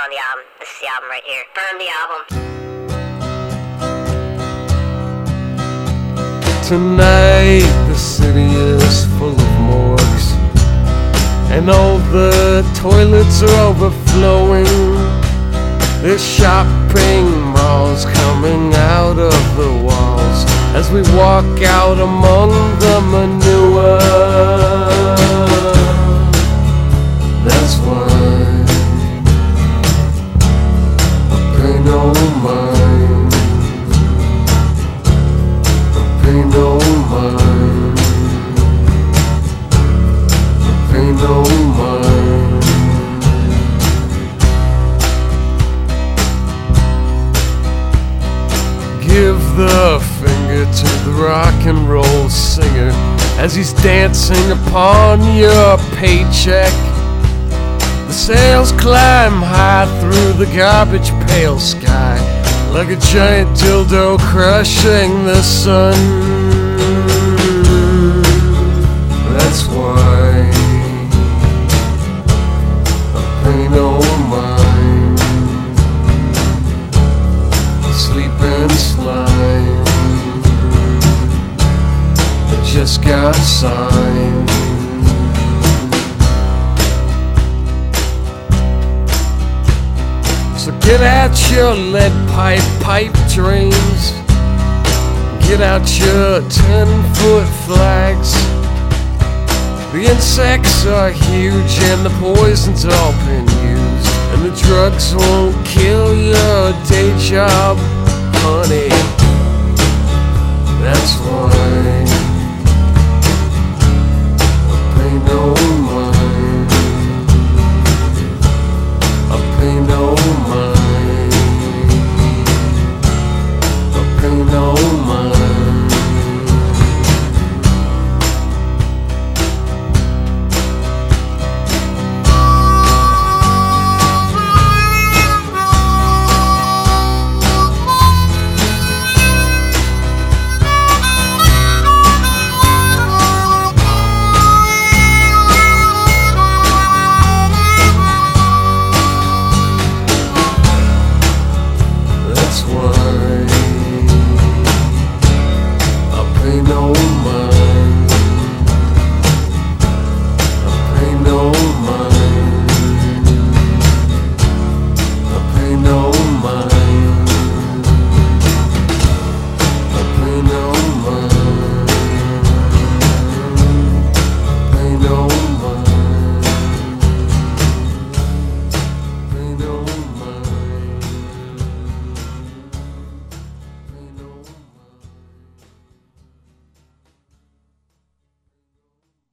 on the album. This is the album right here. Burn the album. Tonight the city is full of morgues, and all the toilets are overflowing. There's shopping malls coming out of the walls as we walk out among the manure. That's why I pay no mind. I pay no mind. I pay no mind. Give the finger to the rock and roll singer as he's dancing upon your paycheck. The sails climb high through the garbage pail sky like a giant dildo crushing the sun. That's why I pay no mind. Sleep and slime, I just got signed. So get out your lead pipe dreams. Get out your 10-foot flags. The insects are huge and the poison's all been used, and the drugs won't kill your day job, honey. That's why